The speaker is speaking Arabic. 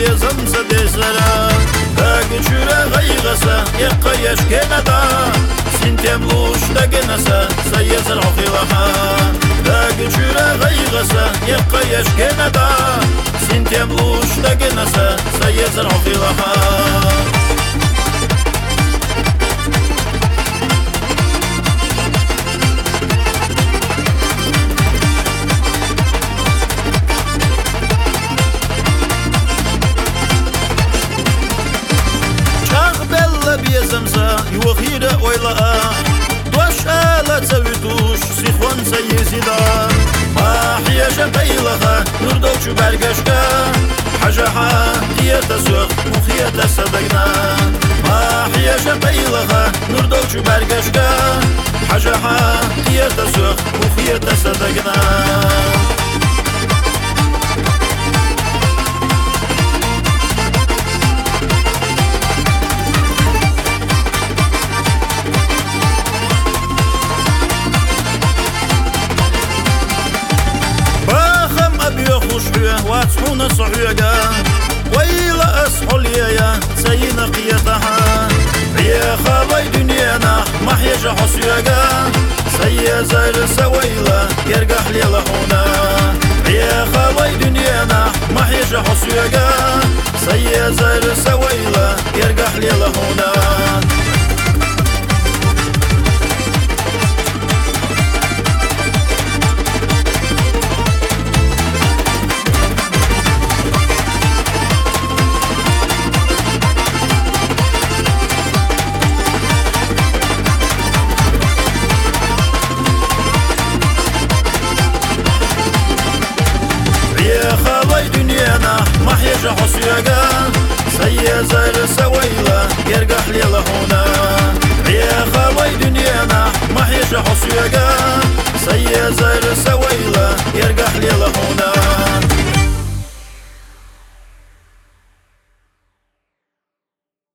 بيزم سديسرا كاكشورا غيغسا يقيش كندا سنتم لوش دقنسا سيز العقي وحا كاكشورا غيغسا يقيش كندا سنتم لوش دقنسا سيز العقي وحا بيزمزا يوخيدا ويلا دوش آلا تسويتوش سيخوان سيزيدا ما حياشا بيلغا نردوش برقشكا حجاحا ديتا سوخ مخيتا صدقنا ما حياشا بيلغا نردوش برقشكا حجاحا ديتا سوخ مخيتا صدقنا واتحونا صحيقا ويلا أسحل يا سينا قيتها يا خابي دنيانا محيش حسيقا سيا زير سويلا يرقح لي لحونا يا خابي دنيانا محيش حسيقا سيا زير سويلا يرقح لي لحونا محيش حسيقا سيا زير سويلا يرقح لي لهونا